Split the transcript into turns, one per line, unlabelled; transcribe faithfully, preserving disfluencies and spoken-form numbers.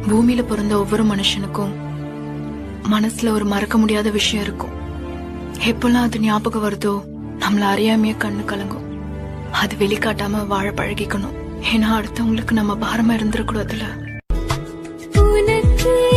பூமியில பிறந்த ஒவ்வொரு மனுஷனுக்கும் மனசுல ஒரு மறக்க முடியாத விஷயம் இருக்கும். எப்பெல்லாம் அது ஞாபகம் வருதோ நம்மள அறியாமையே கண்ணு கலங்கும். அது வெளிக்காட்டாம வாழ பழகிக்கணும். ஏன்னா அடுத்தவங்களுக்கு நம்ம பாரமா இருந்துடக்கூடாதுல.